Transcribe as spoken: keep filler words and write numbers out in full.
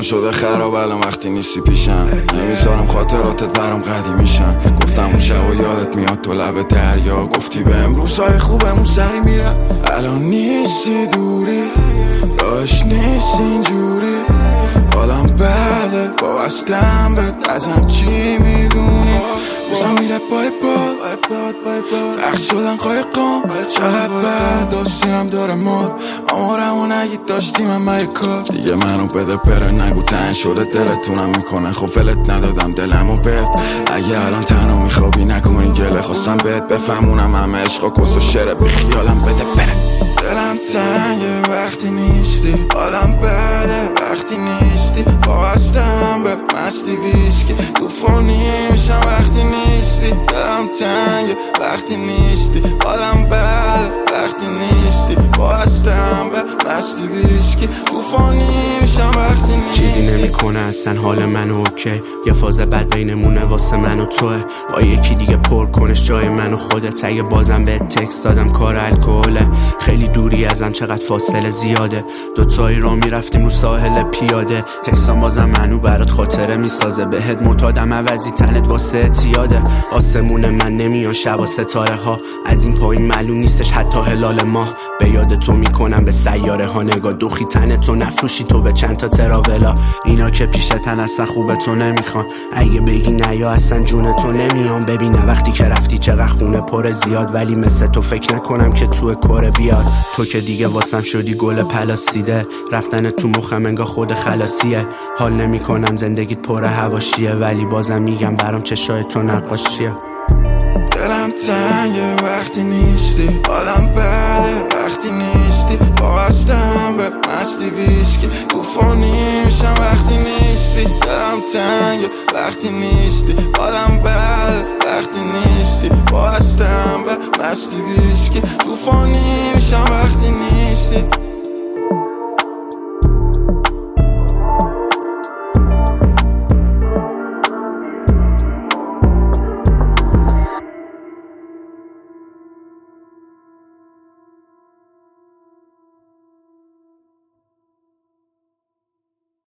شده خراب الان وقتی نیستی پیشم، نمیذارم خاطراتت برام قدیمی میشن. گفتم اون شب و یادت میاد تو لب دریا، گفتی به امروزهای خوبمون سری میرم. الان نیستی دوری، راش نیست اینجوری، حالم بده وابستم بهت، ازم چی میدونی؟ روزم میره پای پا غرق شدن قایقام، چقدر بد داستینم داره مار. آمارمو نگید داشتیم من یه کار دیگه، منو بده بره نگو تن شده دلتونم میکنه خب ولت ندادم دلمو بد. اگه الان تنها میخوابی نکنی گله، خواستم بهت بفهمونم همه عشقا کس و شره، بی خیالم بده بره. دلم تنگه وقتی نیستی، حالم بده وقتی نیستی، وابستم به مستی ویسکی، توفانی میشم وقتی نیستی. دلم تنگه وقتی نیستی، حالم بده وقتی نیستی، وابستم به مستی ویسکی، توفانی میشم وقتی نیستی. چیزی نمیکنه اصلا حال منو اوکی، یه فاز بد بینمونه واسه من و توه، با یکی دیگه پر کنش جای من و خودت. اگه بازم به تکست دادم کار الکله، خیلی دوری ازم چقدر فاصله زیاده، دوتایی را میرفتیم رو ساحل پیاده. تکسام بازم منو برات خاطره میسازه، بهت معتادم عوضی تنت واسه اتیاده. آسمون من نمیان شبا ستاره ها، از این پایین معلوم نیستش حتی هلال ماه. به یاد تو میکنم به سیاره ها نگاه، دوخی تن تو نفروشی تو به چند تا تراولا. اینا که پیشتن اصلا خوبه تو نمیخوان، اگه بگی نه یا اصلا جون تو نمیان. ببین وقتی که رفتی چقدر خونه پر زیاد، ولی مثل تو فکر نکنم که تو کره بیاد. تو که دیگه واسم شدی گل پلاسیده، رفتن تو مخم انگار خود خلاصیه. حال نمی کنم زندگیت پر هواشیه، ولی بازم میگم برام چشای تو نقاشیه. دلم تنگه وقتی نیستی، حالم بده وقتی نیستی، وابستم به مستی ویسکی، توفانی میشم وقتی نیستی. دلم تنگه وقتی نیستی، حالم بده وقتی نیستی، وابستم به مستی ویسکی، توفانی میشم وقتی نیستی.